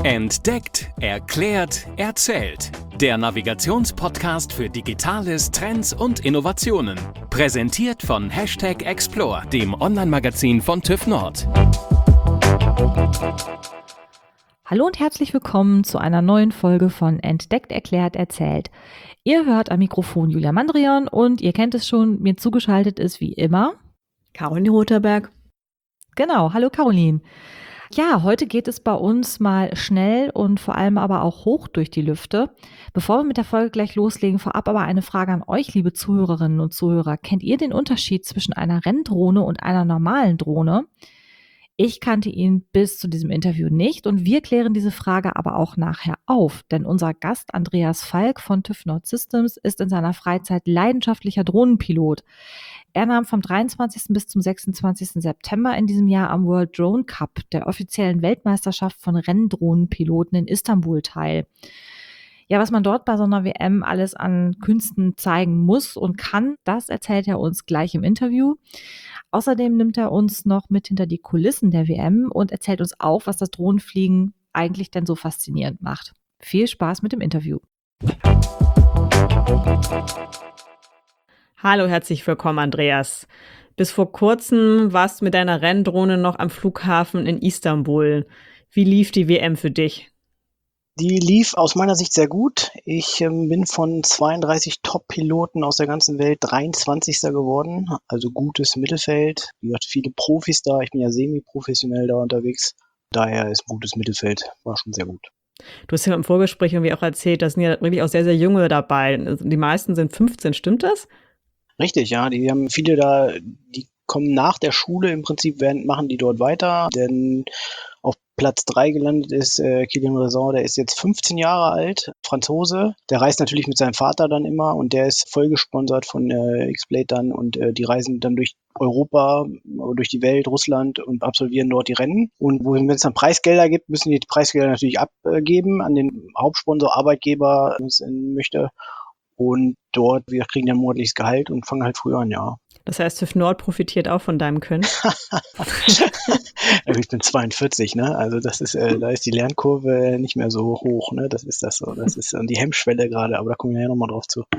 Entdeckt, erklärt, erzählt. Der Navigationspodcast für Digitales, Trends und Innovationen. Präsentiert von #Explore, dem Online-Magazin von TÜV Nord. Hallo und herzlich willkommen zu einer neuen Folge von Entdeckt, erklärt, erzählt. Ihr hört am Mikrofon Julia Mandrion und ihr kennt es schon, mir zugeschaltet ist wie immer Caroline Rotherberg. Genau, hallo Caroline. Ja, heute geht es bei uns mal schnell und vor allem aber auch hoch durch die Lüfte. Bevor wir mit der Folge gleich loslegen, vorab aber eine Frage an euch, liebe Zuhörerinnen und Zuhörer. Kennt ihr den Unterschied zwischen einer Renndrohne und einer normalen Drohne? Ich kannte ihn bis zu diesem Interview nicht und wir klären diese Frage aber auch nachher auf, denn unser Gast Andreas Falk von TÜV Nord Systems ist in seiner Freizeit leidenschaftlicher Drohnenpilot. Er nahm vom 23. bis zum 26. September in diesem Jahr am World Drone Cup, der offiziellen Weltmeisterschaft von Renndrohnenpiloten in Istanbul, teil. Ja, was man dort bei so einer WM alles an Künsten zeigen muss und kann, das erzählt er uns gleich im Interview. Außerdem nimmt er uns noch mit hinter die Kulissen der WM und erzählt uns auch, was das Drohnenfliegen eigentlich denn so faszinierend macht. Viel Spaß mit dem Interview. Hallo, herzlich willkommen, Andreas. Bis vor kurzem warst du mit deiner Renndrohne noch am Flughafen in Istanbul. Wie lief die WM für dich? Die lief aus meiner Sicht sehr gut. Ich bin von 32 Top-Piloten aus der ganzen Welt 23. geworden, also gutes Mittelfeld. Wie gesagt, viele Profis da, ich bin ja semi-professionell da unterwegs. Daher ist ein gutes Mittelfeld, war schon sehr gut. Du hast ja im Vorgespräch irgendwie auch erzählt, da sind ja wirklich auch sehr, sehr junge dabei. Die meisten sind 15, stimmt das? Richtig, ja, die haben viele da, die kommen nach der Schule im Prinzip, machen die dort weiter, denn auf Platz 3 gelandet ist Kylian Raison, der ist jetzt 15 Jahre alt, Franzose. Der reist natürlich mit seinem Vater dann immer und der ist voll gesponsert von X-Blade dann und die reisen dann durch Europa, durch die Welt, Russland und absolvieren dort die Rennen. Und wenn es dann Preisgelder gibt, müssen die Preisgelder natürlich abgeben an den Hauptsponsor, Arbeitgeber, wenn es möchte. Und dort, wir kriegen dann monatliches Gehalt und fangen halt früher an, ja. Das heißt, TÜV Nord profitiert auch von deinem Können? Ich bin 42, ne? Also das ist, da ist die Lernkurve nicht mehr so hoch, ne? Das ist das so. Das ist die Hemmschwelle gerade, aber da kommen wir ja nochmal drauf zu.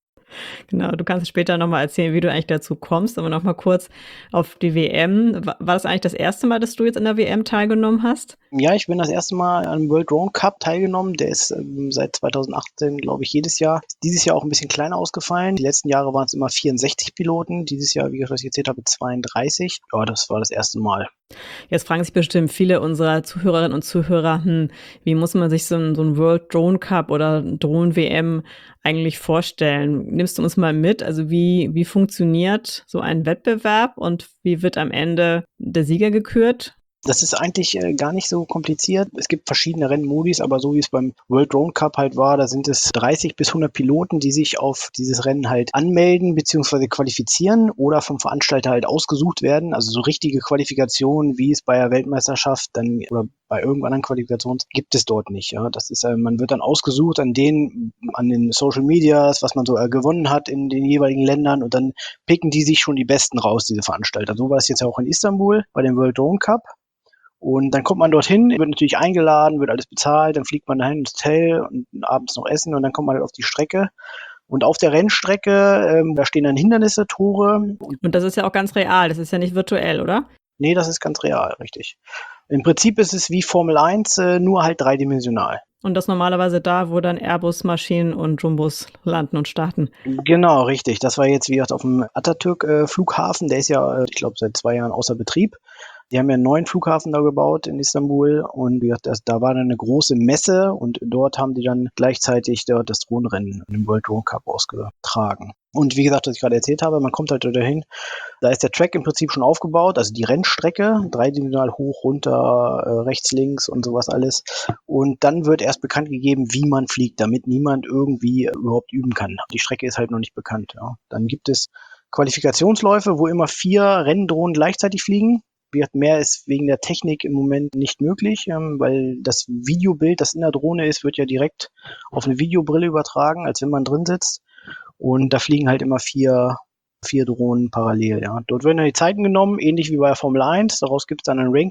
Genau, du kannst später nochmal erzählen, wie du eigentlich dazu kommst, aber nochmal kurz auf die WM. War das eigentlich das erste Mal, dass du jetzt in der WM teilgenommen hast? Ja, ich bin das erste Mal am World Drone Cup teilgenommen. Der ist seit 2018, glaube ich, jedes Jahr. Dieses Jahr auch ein bisschen kleiner ausgefallen. Die letzten Jahre waren es immer 64 Piloten. Dieses Jahr, wie ich das erzählt habe, 32. Ja, das war das erste Mal. Jetzt fragen sich bestimmt viele unserer Zuhörerinnen und Zuhörer, wie muss man sich so ein World Drone Cup oder Drohnen-WM eigentlich vorstellen? Nimmst du uns mal mit? Also wie funktioniert so ein Wettbewerb und wie wird am Ende der Sieger gekürt? Das ist eigentlich gar nicht so kompliziert. Es gibt verschiedene Rennmodis, aber so wie es beim World Drone Cup halt war, da sind es 30 bis 100 Piloten, die sich auf dieses Rennen halt anmelden bzw. qualifizieren oder vom Veranstalter halt ausgesucht werden. Also so richtige Qualifikationen, wie es bei der Weltmeisterschaft dann oder bei irgendeiner anderen Qualifikation gibt es dort nicht. Ja, das ist, man wird dann ausgesucht an den Social Medias, was man so gewonnen hat in den jeweiligen Ländern und dann picken die sich schon die Besten raus, diese Veranstalter. So war es jetzt auch in Istanbul bei dem World Drone Cup. Und dann kommt man dorthin, wird natürlich eingeladen, wird alles bezahlt, dann fliegt man dahin ins Hotel und abends noch essen und dann kommt man halt auf die Strecke. Und auf der Rennstrecke, da stehen dann Hindernisse, Tore. Und das ist ja auch ganz real, das ist ja nicht virtuell, oder? Nee, das ist ganz real, richtig. Im Prinzip ist es wie Formel 1, nur halt dreidimensional. Und das normalerweise da, wo dann Airbus-Maschinen und Jumbos landen und starten. Genau, richtig. Das war jetzt, wie gesagt, auf dem Atatürk-Flughafen. Der ist ja, ich glaube, seit 2 Jahren außer Betrieb. Die haben ja einen neuen Flughafen da gebaut in Istanbul und wie gesagt, da war dann eine große Messe und dort haben die dann gleichzeitig dort das Drohnenrennen im World Drone Cup ausgetragen. Und wie gesagt, was ich gerade erzählt habe, man kommt halt dahin, da ist der Track im Prinzip schon aufgebaut, also die Rennstrecke, dreidimensional hoch, runter, rechts, links und sowas alles. Und dann wird erst bekannt gegeben, wie man fliegt, damit niemand irgendwie überhaupt üben kann. Die Strecke ist halt noch nicht bekannt. Ja. Dann gibt es Qualifikationsläufe, wo immer 4 Renndrohnen gleichzeitig fliegen. Mehr ist wegen der Technik im Moment nicht möglich, weil das Videobild, das in der Drohne ist, wird ja direkt auf eine Videobrille übertragen, als wenn man drin sitzt. Und da fliegen halt immer 4 Drohnen parallel. Ja. Dort werden dann die Zeiten genommen, ähnlich wie bei der Formel 1. Daraus gibt es dann ein Ranking.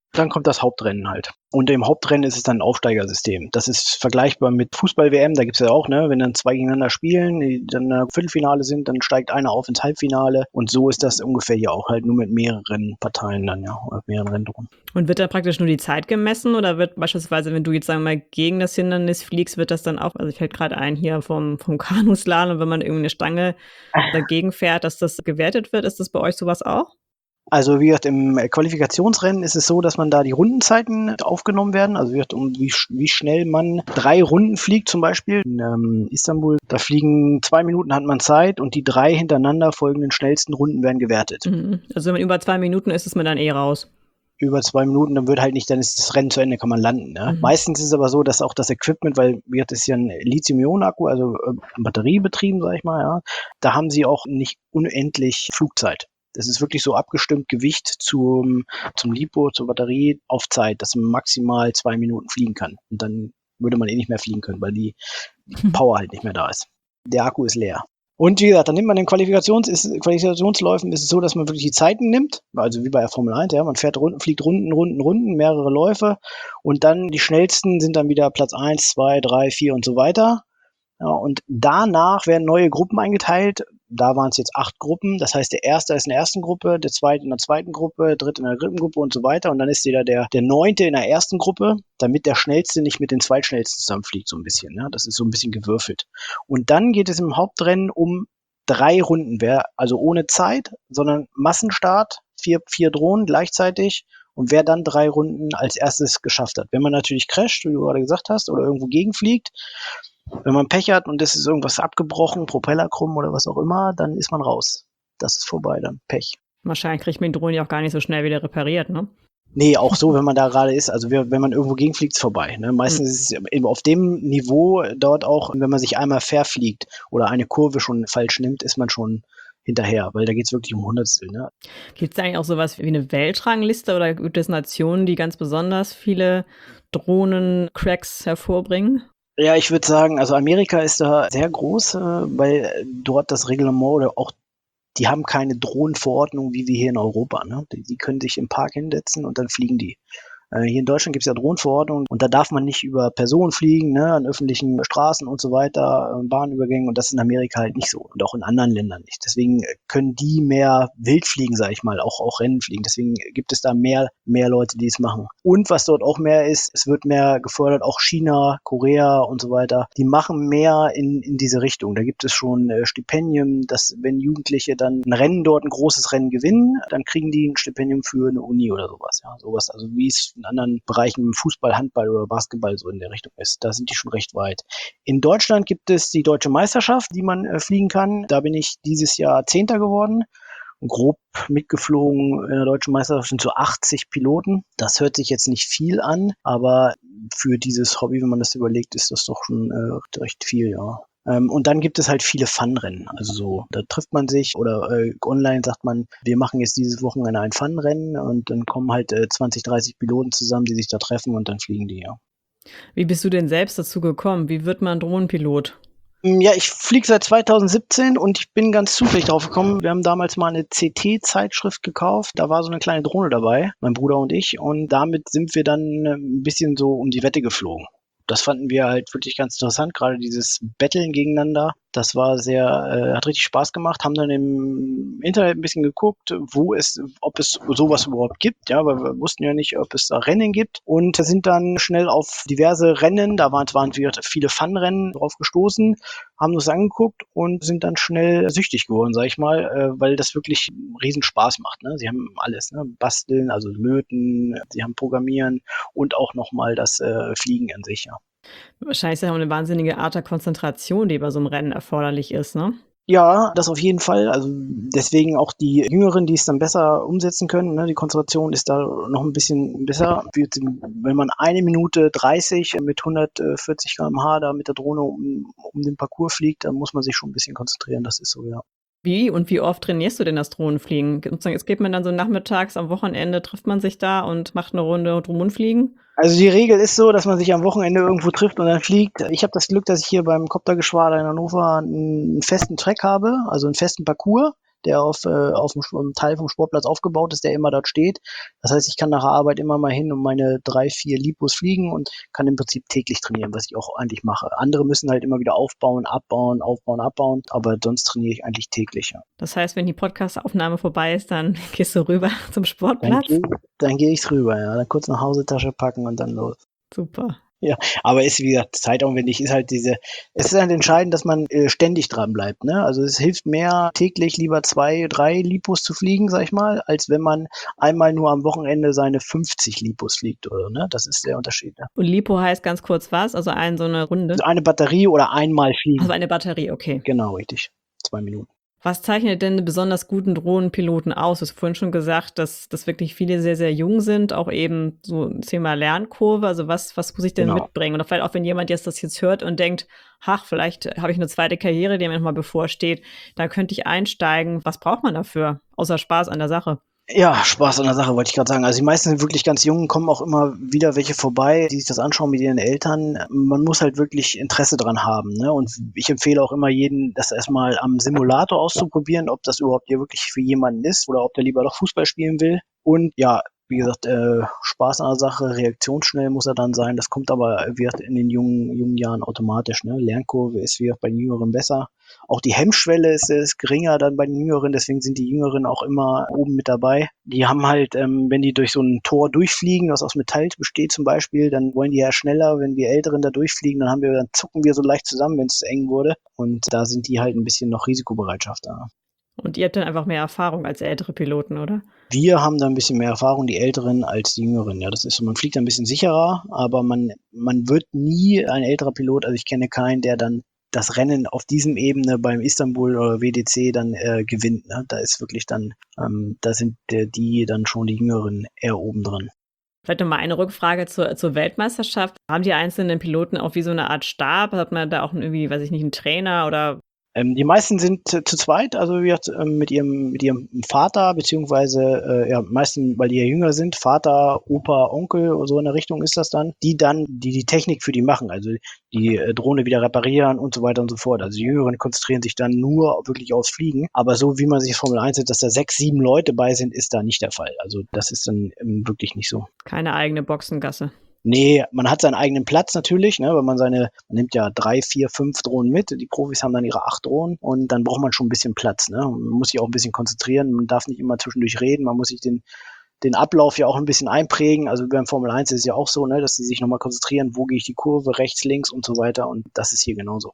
Dann kommt das Hauptrennen halt. Und im Hauptrennen ist es dann ein Aufsteigersystem. Das ist vergleichbar mit Fußball-WM, da gibt's ja auch, ne, wenn dann zwei gegeneinander spielen, die dann im Viertelfinale sind, dann steigt einer auf ins Halbfinale. Und so ist das ungefähr hier auch halt nur mit mehreren Parteien dann, ja, oder mehreren Renndrucken. Und wird da praktisch nur die Zeit gemessen oder wird beispielsweise, wenn du jetzt sagen wir mal gegen das Hindernis fliegst, wird das dann auch, also ich fällt gerade ein hier vom Kanuslalom, und wenn man irgendwie eine Stange dagegen fährt, dass das gewertet wird, ist das bei euch sowas auch? Also wie gesagt, im Qualifikationsrennen ist es so, dass man da die Rundenzeiten aufgenommen werden. Also wie gesagt, wie schnell man 3 Runden fliegt zum Beispiel. In Istanbul, da fliegen 2 Minuten hat man Zeit und die 3 hintereinander folgenden schnellsten Runden werden gewertet. Also wenn man über 2 Minuten ist man dann raus. Über 2 Minuten, dann wird halt nicht, dann ist das Rennen zu Ende, kann man landen. Ne? Meistens ist es aber so, dass auch das Equipment, weil das ist ja ein Lithium-Ionen-Akku, also batteriebetrieben, sag ich mal, ja, da haben sie auch nicht unendlich Flugzeit. Das ist wirklich so abgestimmt, Gewicht zum Lipo, zur Batterie auf Zeit, dass man maximal 2 Minuten fliegen kann. Und dann würde man nicht mehr fliegen können, weil die Power halt nicht mehr da ist. Der Akku ist leer. Und wie gesagt, dann nimmt man in Qualifikationsläufen ist es so, dass man wirklich die Zeiten nimmt, also wie bei der Formel 1, ja, man fliegt Runden, mehrere Läufe und dann die schnellsten sind dann wieder Platz 1, 2, 3, 4 und so weiter. Ja, und danach werden neue Gruppen eingeteilt. Da waren es jetzt 8 Gruppen. Das heißt, der Erste ist in der ersten Gruppe, der Zweite in der zweiten Gruppe, der Dritte in der dritten Gruppe und so weiter. Und dann ist jeder der Neunte in der ersten Gruppe, damit der Schnellste nicht mit den Zweitschnellsten zusammenfliegt, so ein bisschen. Ja, das ist so ein bisschen gewürfelt. Und dann geht es im Hauptrennen um 3 Runden. Also ohne Zeit, sondern Massenstart, 4 Drohnen gleichzeitig. Und wer dann 3 Runden als erstes geschafft hat. Wenn man natürlich crasht, wie du gerade gesagt hast, oder irgendwo gegenfliegt, wenn man Pech hat und es ist irgendwas abgebrochen, Propeller krumm oder was auch immer, dann ist man raus. Das ist vorbei, dann Pech. Wahrscheinlich kriegt man die Drohne ja auch gar nicht so schnell wieder repariert, ne? Nee, auch so, wenn man da gerade ist. Also wenn man irgendwo gegenfliegt, ist vorbei. Ne? Meistens ist es eben auf dem Niveau dort auch, wenn man sich einmal verfliegt oder eine Kurve schon falsch nimmt, ist man schon hinterher, weil da geht es wirklich um Hundertstel. Ne? Gibt es eigentlich auch sowas wie eine Weltrangliste oder gibt es Nationen, die ganz besonders viele Drohnen-Cracks hervorbringen? Ja, ich würde sagen, also Amerika ist da sehr groß, weil dort das Reglement oder auch die haben keine Drohnenverordnung wie wir hier in Europa. Ne? Die können sich im Park hinsetzen und dann fliegen die. Hier in Deutschland gibt es ja Drohnenverordnungen und da darf man nicht über Personen fliegen, ne, an öffentlichen Straßen und so weiter, Bahnübergängen und das ist in Amerika halt nicht so und auch in anderen Ländern nicht. Deswegen können die mehr wild fliegen, sag ich mal, auch Rennen fliegen. Deswegen gibt es da mehr Leute, die es machen. Und was dort auch mehr ist, es wird mehr gefördert, auch China, Korea und so weiter, die machen mehr in diese Richtung. Da gibt es schon Stipendien, dass wenn Jugendliche dann ein Rennen dort, ein großes Rennen gewinnen, dann kriegen die ein Stipendium für eine Uni oder sowas. Ja, sowas, also wie es in anderen Bereichen im Fußball, Handball oder Basketball so in der Richtung ist. Da sind die schon recht weit. In Deutschland gibt es die Deutsche Meisterschaft, die man fliegen kann. Da bin ich dieses Jahr 10. geworden. Grob mitgeflogen in der Deutschen Meisterschaft sind so 80 Piloten. Das hört sich jetzt nicht viel an, aber für dieses Hobby, wenn man das überlegt, ist das doch schon recht viel, ja. Und dann gibt es halt viele Fun-Rennen. Also so, da trifft man sich oder online sagt man, wir machen jetzt dieses Wochenende ein Fun-Rennen und dann kommen halt 20, 30 Piloten zusammen, die sich da treffen und dann fliegen die, ja. Wie bist du denn selbst dazu gekommen? Wie wird man Drohnenpilot? Ja, ich fliege seit 2017 und ich bin ganz zufällig drauf gekommen. Wir haben damals mal eine CT-Zeitschrift gekauft. Da war so eine kleine Drohne dabei, mein Bruder und ich. Und damit sind wir dann ein bisschen so um die Wette geflogen. Das fanden wir halt wirklich ganz interessant, gerade dieses Betteln gegeneinander. Das war hat richtig Spaß gemacht, haben dann im Internet ein bisschen geguckt, ob es sowas überhaupt gibt, ja, weil wir wussten ja nicht, ob es da Rennen gibt und sind dann schnell auf diverse Rennen, da waren viele Fun-Rennen drauf gestoßen, haben uns angeguckt und sind dann schnell süchtig geworden, sag ich mal, weil das wirklich riesen Spaß macht, ne? Sie haben alles, ne? Basteln, also Löten, sie haben Programmieren und auch nochmal das Fliegen an sich, ja. Wahrscheinlich ist ja auch eine wahnsinnige Art der Konzentration, die bei so einem Rennen erforderlich ist, ne? Ja, das auf jeden Fall. Also deswegen auch die Jüngeren, die es dann besser umsetzen können. Ne? Die Konzentration ist da noch ein bisschen besser. Wenn man 1 Minute 30 mit 140 km/h da mit der Drohne um den Parcours fliegt, dann muss man sich schon ein bisschen konzentrieren. Das ist so, ja. Wie und wie oft trainierst du denn das Drohnenfliegen? Jetzt geht man dann so nachmittags am Wochenende, trifft man sich da und macht eine Runde Drohnenfliegen? Also die Regel ist so, dass man sich am Wochenende irgendwo trifft und dann fliegt. Ich habe das Glück, dass ich hier beim Koptergeschwader in Hannover einen festen Track habe, also einen festen Parcours. der auf einem Teil vom Sportplatz aufgebaut ist, der immer dort steht. Das heißt, ich kann nach der Arbeit immer mal hin und meine 3, 4 Lipos fliegen und kann im Prinzip täglich trainieren, was ich auch eigentlich mache. Andere müssen halt immer wieder aufbauen, abbauen, aufbauen, abbauen, aber sonst trainiere ich eigentlich täglich. Ja. Das heißt, wenn die Podcast-Aufnahme vorbei ist, dann gehst du rüber zum Sportplatz? Dann gehe ich rüber, ja. Dann kurz eine Hausetasche packen und dann los. Super. Ja, aber ist, wie gesagt, zeitaufwendig, es ist halt entscheidend, dass man ständig dran bleibt, ne? Also es hilft mehr, täglich lieber 2, 3 Lipos zu fliegen, sag ich mal, als wenn man einmal nur am Wochenende seine 50 Lipos fliegt oder, ne? Das ist der Unterschied, ne? Und Lipo heißt ganz kurz was? Also so eine Runde? Also eine Batterie oder einmal fliegen. Also eine Batterie, okay. Genau, richtig. 2 Minuten. Was zeichnet denn einen besonders guten Drohnenpiloten aus? Du hast vorhin schon gesagt, dass wirklich viele sehr, sehr jung sind, auch eben so ein Thema Lernkurve. Also was muss ich denn mitbringen? Oder vielleicht auch, wenn jemand das jetzt hört und denkt, ach, vielleicht habe ich eine zweite Karriere, die mir nochmal bevorsteht, da könnte ich einsteigen. Was braucht man dafür, außer Spaß an der Sache? Ja, Spaß an der Sache, wollte ich gerade sagen. Also die meisten sind wirklich ganz jung, kommen auch immer wieder welche vorbei, die sich das anschauen mit ihren Eltern. Man muss halt wirklich Interesse dran haben, ne? Und ich empfehle auch immer jedem, das erstmal am Simulator auszuprobieren, ob das überhaupt hier wirklich für jemanden ist oder ob der lieber doch Fußball spielen will. Und ja, wie gesagt, Spaß an der Sache, reaktionsschnell muss er dann sein. Das kommt aber, wie gesagt, in den jungen Jahren automatisch, ne? Lernkurve ist, wie gesagt, bei den Jüngeren besser. Auch die Hemmschwelle ist geringer dann bei den Jüngeren, deswegen sind die Jüngeren auch immer oben mit dabei. Die haben halt, wenn die durch so ein Tor durchfliegen, was aus Metall besteht zum Beispiel, dann wollen die ja schneller, wenn wir Älteren da durchfliegen, dann zucken wir so leicht zusammen, wenn es zu eng wurde. Und da sind die halt ein bisschen noch Risikobereitschaft da. Und ihr habt dann einfach mehr Erfahrung als ältere Piloten, oder? Wir haben da ein bisschen mehr Erfahrung, die Älteren als die Jüngeren. Ja, das ist so, man fliegt ein bisschen sicherer, aber man wird nie ein älterer Pilot, also ich kenne keinen, der dann das Rennen auf diesem Ebene beim Istanbul oder WDC dann gewinnt. Ne? Da ist wirklich dann, da sind die dann schon die Jüngeren eher oben dran. Vielleicht nochmal eine Rückfrage zur Weltmeisterschaft. Haben die einzelnen Piloten auch wie so eine Art Stab? Hat man da auch irgendwie, weiß ich nicht, einen Trainer oder? Die meisten sind zu zweit, also wie gesagt, mit ihrem Vater, beziehungsweise meisten, weil die ja jünger sind, Vater, Opa, Onkel, so in der Richtung ist das dann, die Technik für die machen, also die Drohne wieder reparieren und so weiter und so fort. Also die Jüngeren konzentrieren sich dann nur wirklich aufs Fliegen, aber so wie man sich Formel 1 sieht, dass da 6, 7 Leute bei sind, ist da nicht der Fall. Also das ist dann wirklich nicht so. Keine eigene Boxengasse. Nee, man hat seinen eigenen Platz natürlich, ne, weil man nimmt ja 3, 4, 5 Drohnen mit. Die Profis haben dann ihre 8 Drohnen und dann braucht man schon ein bisschen Platz, ne. Man muss sich auch ein bisschen konzentrieren. Man darf nicht immer zwischendurch reden. Man muss sich den Ablauf ja auch ein bisschen einprägen. Also beim Formel 1 ist es ja auch so, ne, dass sie sich nochmal konzentrieren, wo gehe ich die Kurve, rechts, links und so weiter. Und das ist hier genauso.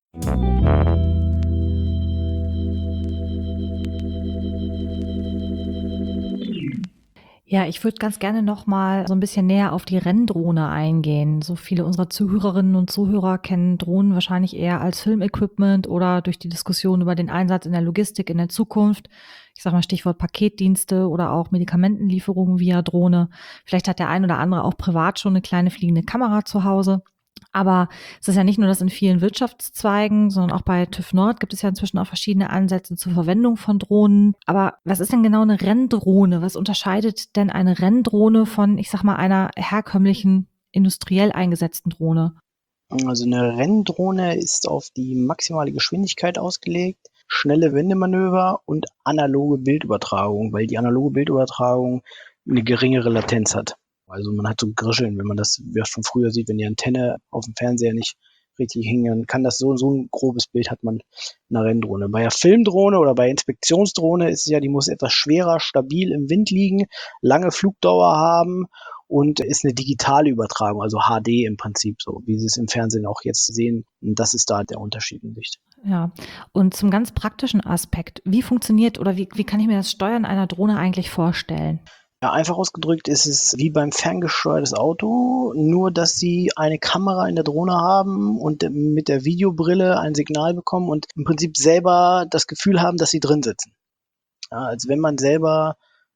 Ja, ich würde ganz gerne noch mal so ein bisschen näher auf die Renndrohne eingehen. So viele unserer Zuhörerinnen und Zuhörer kennen Drohnen wahrscheinlich eher als Filmequipment oder durch die Diskussion über den Einsatz in der Logistik in der Zukunft. Ich sage mal Stichwort Paketdienste oder auch Medikamentenlieferungen via Drohne. Vielleicht hat der ein oder andere auch privat schon eine kleine fliegende Kamera zu Hause. Aber es ist ja nicht nur das in vielen Wirtschaftszweigen, sondern auch bei TÜV Nord gibt es ja inzwischen auch verschiedene Ansätze zur Verwendung von Drohnen. Aber was ist denn genau eine Renndrohne? Was unterscheidet denn eine Renndrohne von, ich sag mal, einer herkömmlichen industriell eingesetzten Drohne? Also eine Renndrohne ist auf die maximale Geschwindigkeit ausgelegt, schnelle Wendemanöver und analoge Bildübertragung, weil die analoge Bildübertragung eine geringere Latenz hat. Also man hat so Grischeln, wenn man das schon früher sieht, wenn die Antenne auf dem Fernseher nicht richtig hing, dann kann das so ein grobes Bild hat man in einer Renndrohne. Bei der Filmdrohne oder bei Inspektionsdrohne ist es ja, die muss etwas schwerer, stabil im Wind liegen, lange Flugdauer haben und ist eine digitale Übertragung, also HD im Prinzip, so wie Sie es im Fernsehen auch jetzt sehen. Und das ist da der Unterschied in Sicht. Ja, und zum ganz praktischen Aspekt, wie funktioniert oder wie kann ich mir das Steuern einer Drohne eigentlich vorstellen? Ja, einfach ausgedrückt ist es wie beim ferngesteuertes Auto, nur dass sie eine Kamera in der Drohne haben und mit der Videobrille ein Signal bekommen und im Prinzip selber das Gefühl haben, dass sie drin sitzen. Ja, als wenn man selber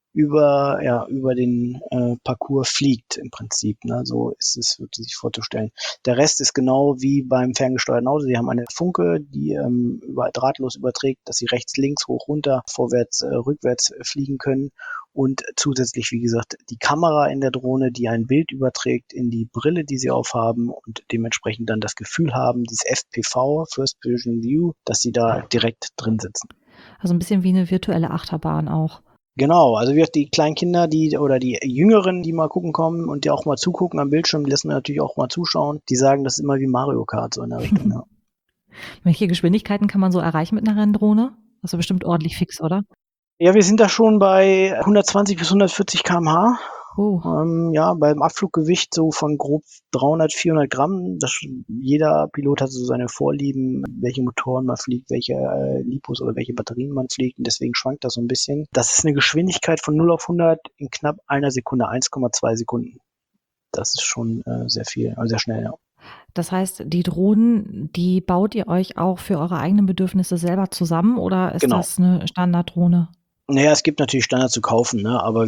über den Parcours fliegt im Prinzip. Ne? So ist es wirklich sich vorzustellen. Der Rest ist genau wie beim ferngesteuerten Auto. Sie haben eine Funke, die drahtlos überträgt, dass sie rechts, links, hoch, runter, vorwärts, rückwärts fliegen können. Und zusätzlich, wie gesagt, die Kamera in der Drohne, die ein Bild überträgt in die Brille, die sie aufhaben und dementsprechend dann das Gefühl haben, dieses FPV, First Person View, dass sie da direkt drin sitzen. Also ein bisschen wie eine virtuelle Achterbahn auch. Genau, also die kleinen Kinder, oder die Jüngeren, die mal gucken kommen und die auch mal zugucken am Bildschirm, die lassen wir natürlich auch mal zuschauen. Die sagen, das ist immer wie Mario Kart, so in der Richtung, ja. Welche Geschwindigkeiten kann man so erreichen mit einer Renndrohne? Also bestimmt ordentlich fix, oder? Ja, wir sind da schon bei 120 bis 140 km/h. Oh, Ja, beim Abfluggewicht so von grob 300, 400 Gramm. Jeder Pilot hat so seine Vorlieben, welche Motoren man fliegt, welche Lipos oder welche Batterien man fliegt. Und deswegen schwankt das so ein bisschen. Das ist eine Geschwindigkeit von 0 auf 100 in knapp einer Sekunde, 1,2 Sekunden. Das ist schon sehr viel, also sehr schnell, ja. das heißt, die Drohnen, die baut ihr euch auch für eure eigenen Bedürfnisse selber zusammen oder ist Genau. das eine Standarddrohne? Naja, es gibt natürlich Standard zu kaufen, ne? Aber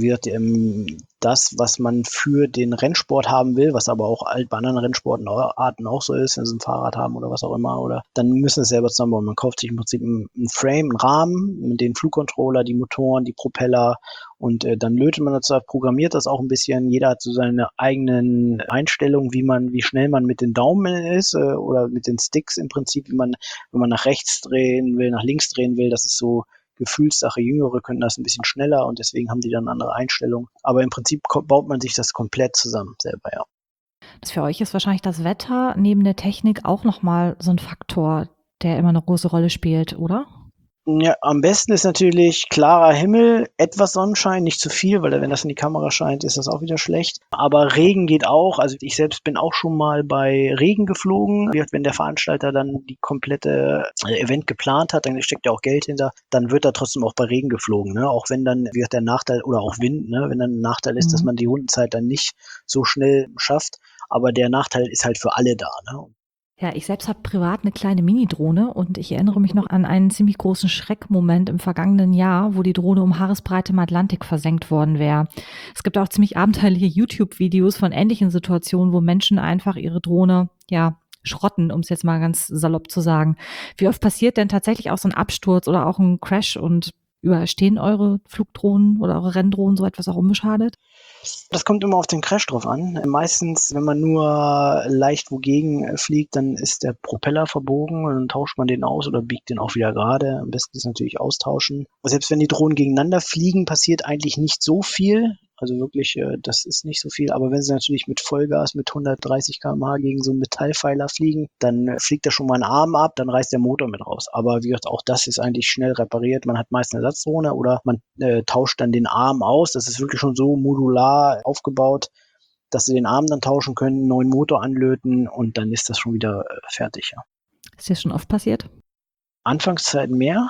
das, was man für den Rennsport haben will, was aber auch bei anderen Rennsportarten auch so ist, wenn sie ein Fahrrad haben oder was auch immer, oder dann müssen sie es selber zusammenbauen. Man kauft sich im Prinzip einen Frame, einen Rahmen, mit den Flugcontroller, die Motoren, die Propeller und dann lötet man das, programmiert das auch ein bisschen. Jeder hat so seine eigenen Einstellungen, wie schnell man mit den Daumen ist oder mit den Sticks im Prinzip, wenn man nach rechts drehen will, nach links drehen will. Das ist so Gefühlssache. Jüngere können das ein bisschen schneller und deswegen haben die dann andere Einstellungen. Aber im Prinzip baut man sich das komplett zusammen selber, ja. Für euch ist wahrscheinlich das Wetter neben der Technik auch nochmal so ein Faktor, der immer eine große Rolle spielt, oder? Ja, am besten ist natürlich klarer Himmel, etwas Sonnenschein, nicht zu viel, weil wenn das in die Kamera scheint, ist das auch wieder schlecht. Aber Regen geht auch. Also ich selbst bin auch schon mal bei Regen geflogen. Wenn der Veranstalter dann die komplette Event geplant hat, dann steckt ja auch Geld hinter, dann wird da trotzdem auch bei Regen geflogen, ne? Auch wenn dann wird der Nachteil oder auch Wind, ne? Wenn dann ein Nachteil ist, dass man die Rundenzeit dann nicht so schnell schafft. Aber der Nachteil ist halt für alle da, ne? Ja, ich selbst habe privat eine kleine Mini-Drohne und ich erinnere mich noch an einen ziemlich großen Schreckmoment im vergangenen Jahr, wo die Drohne um Haaresbreite im Atlantik versenkt worden wäre. Es gibt auch ziemlich abenteuerliche YouTube-Videos von ähnlichen Situationen, wo Menschen einfach ihre Drohne, ja, schrotten, um es jetzt mal ganz salopp zu sagen. Wie oft passiert denn tatsächlich auch so ein Absturz oder auch ein Crash und überstehen eure Flugdrohnen oder eure Renndrohnen so etwas auch unbeschadet? Das kommt immer auf den Crash drauf an. Meistens, wenn man nur leicht wogegen fliegt, dann ist der Propeller verbogen und dann tauscht man den aus oder biegt den auch wieder gerade. Am besten ist natürlich austauschen. Selbst wenn die Drohnen gegeneinander fliegen, passiert eigentlich nicht so viel. Also wirklich, das ist nicht so viel. Aber wenn sie natürlich mit Vollgas mit 130 km/h gegen so einen Metallpfeiler fliegen, dann fliegt da schon mal ein Arm ab, dann reißt der Motor mit raus. Aber wie gesagt, auch das ist eigentlich schnell repariert. Man hat meist eine Ersatzdrohne oder man tauscht dann den Arm aus. Das ist wirklich schon so modular aufgebaut, dass sie den Arm dann tauschen können, einen neuen Motor anlöten und dann ist das schon wieder fertig. Ja. Ist dir schon oft passiert? Anfangszeiten mehr.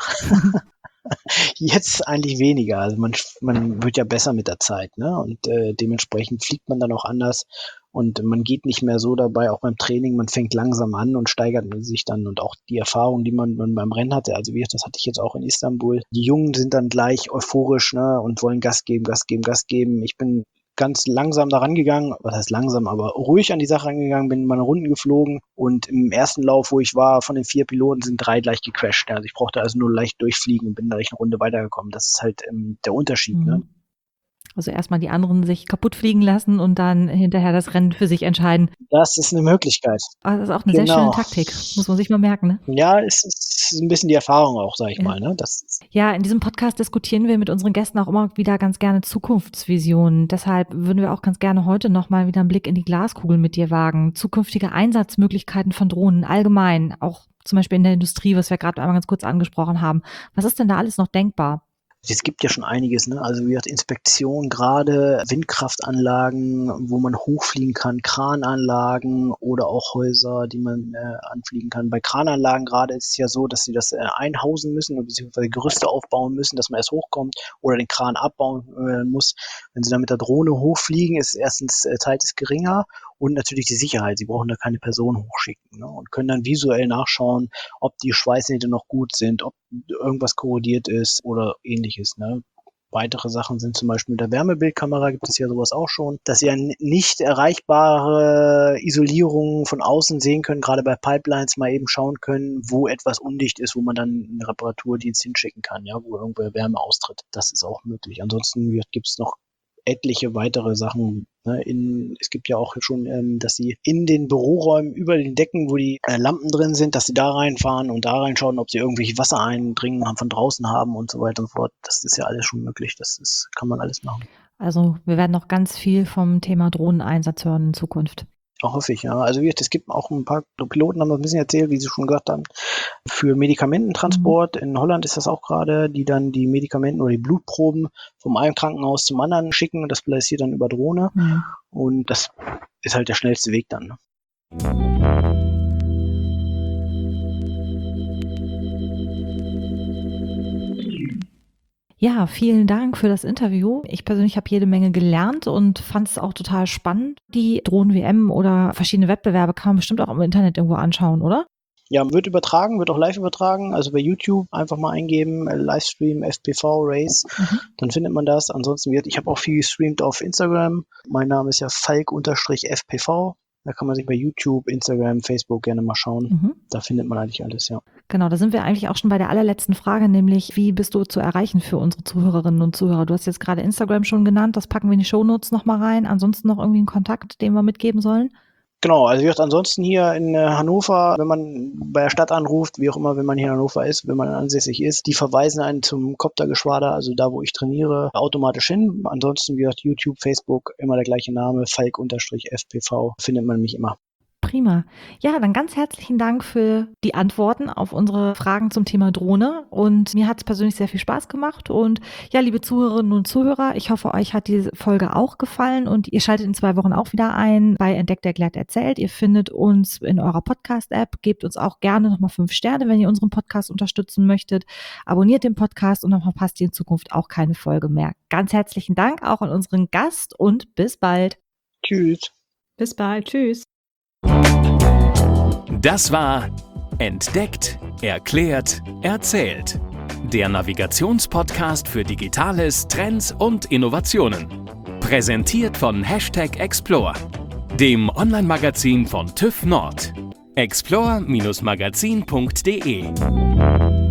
Jetzt eigentlich weniger. Also man wird ja besser mit der Zeit, ne? Und dementsprechend fliegt man dann auch anders und man geht nicht mehr so dabei, auch beim Training, man fängt langsam an und steigert sich dann und auch die Erfahrung, die man beim Rennen hatte, also das hatte ich jetzt auch in Istanbul. Die Jungen sind dann gleich euphorisch, ne, und wollen Gas geben, Gas geben, Gas geben. Ich bin ganz langsam da rangegangen, was heißt langsam, aber ruhig an die Sache rangegangen, bin meine Runden geflogen und im ersten Lauf, wo ich war, von den 4 Piloten sind 3 gleich gecrashed. Also ich brauchte also nur leicht durchfliegen und bin da eine Runde weitergekommen. Das ist halt der Unterschied, ne? Also erstmal die anderen sich kaputt fliegen lassen und dann hinterher das Rennen für sich entscheiden. Das ist eine Möglichkeit. Aber das ist auch eine sehr schöne Taktik, muss man sich mal merken, ne? Ja, es ist ein bisschen die Erfahrung auch, sage ich mal, ne? Ja, in diesem Podcast diskutieren wir mit unseren Gästen auch immer wieder ganz gerne Zukunftsvisionen. Deshalb würden wir auch ganz gerne heute nochmal wieder einen Blick in die Glaskugel mit dir wagen. Zukünftige Einsatzmöglichkeiten von Drohnen allgemein, auch zum Beispiel in der Industrie, was wir gerade einmal ganz kurz angesprochen haben. Was ist denn da alles noch denkbar? Es gibt ja schon einiges, ne? Also wie gesagt, Inspektion, gerade Windkraftanlagen, wo man hochfliegen kann, Krananlagen oder auch Häuser, die man anfliegen kann. Bei Krananlagen gerade ist es ja so, dass sie das einhausen müssen beziehungsweise Gerüste aufbauen müssen, dass man erst hochkommt oder den Kran abbauen muss. Wenn sie dann mit der Drohne hochfliegen, ist erstens Zeit ist geringer und natürlich die Sicherheit. Sie brauchen da keine Person hochschicken, ne? Und können dann visuell nachschauen, ob die Schweißnähte noch gut sind, ob irgendwas korrodiert ist oder ähnliches, ne? Weitere Sachen sind zum Beispiel mit der Wärmebildkamera gibt es ja sowas auch schon, dass sie ja nicht erreichbare Isolierungen von außen sehen können, gerade bei Pipelines mal eben schauen können, wo etwas undicht ist, wo man dann einen Reparaturdienst hinschicken kann, ja, wo irgendwo Wärme austritt. Das ist auch möglich. Ansonsten gibt es noch etliche weitere Sachen, Es gibt ja auch schon, dass sie in den Büroräumen über den Decken, wo die Lampen drin sind, dass sie da reinfahren und da reinschauen, ob sie irgendwelche Wassereindringen von draußen haben und so weiter und so fort. Das ist ja alles schon möglich. Kann man alles machen. Also wir werden noch ganz viel vom Thema Drohneneinsatz hören in Zukunft. Hoffe ich, ja. Also es gibt auch ein paar Piloten, haben wir ein bisschen erzählt, wie sie schon gehört haben, für Medikamententransport. In Holland ist das auch gerade, die dann die Medikamenten oder die Blutproben vom einen Krankenhaus zum anderen schicken und das passiert dann über Drohne. Und das ist halt der schnellste Weg dann. Ne? Ja, vielen Dank für das Interview. Ich persönlich habe jede Menge gelernt und fand es auch total spannend. Die Drohnen-WM oder verschiedene Wettbewerbe kann man bestimmt auch im Internet irgendwo anschauen, oder? Ja, wird auch live übertragen. Also bei YouTube einfach mal eingeben, Livestream, FPV Race, dann findet man das. Ansonsten ich habe auch viel gestreamt auf Instagram. Mein Name ist ja Falk_FPV. Da kann man sich bei YouTube, Instagram, Facebook gerne mal schauen. Da findet man eigentlich alles, ja. Genau, da sind wir eigentlich auch schon bei der allerletzten Frage, nämlich wie bist du zu erreichen für unsere Zuhörerinnen und Zuhörer? Du hast jetzt gerade Instagram schon genannt, das packen wir in die Shownotes nochmal rein. Ansonsten noch irgendwie einen Kontakt, den wir mitgeben sollen? Genau, also ansonsten hier in Hannover, wenn man bei der Stadt anruft, wie auch immer, wenn man hier in Hannover ist, wenn man ansässig ist, die verweisen einen zum Koptergeschwader, also da, wo ich trainiere, automatisch hin. Ansonsten, wie gesagt, YouTube, Facebook, immer der gleiche Name, Falk_FPV, findet man mich immer. Prima. Ja, dann ganz herzlichen Dank für die Antworten auf unsere Fragen zum Thema Drohne und mir hat es persönlich sehr viel Spaß gemacht und ja, liebe Zuhörerinnen und Zuhörer, ich hoffe, euch hat diese Folge auch gefallen und ihr schaltet in 2 Wochen auch wieder ein bei Entdeckt, Erklärt, Erzählt. Ihr findet uns in eurer Podcast-App, gebt uns auch gerne nochmal 5 Sterne, wenn ihr unseren Podcast unterstützen möchtet. Abonniert den Podcast und dann verpasst ihr in Zukunft auch keine Folge mehr. Ganz herzlichen Dank auch an unseren Gast und bis bald. Tschüss. Bis bald. Tschüss. Das war Entdeckt, Erklärt, Erzählt. Der Navigationspodcast für Digitales, Trends und Innovationen. Präsentiert von #Explore, dem Online-Magazin von TÜV Nord. explore-magazin.de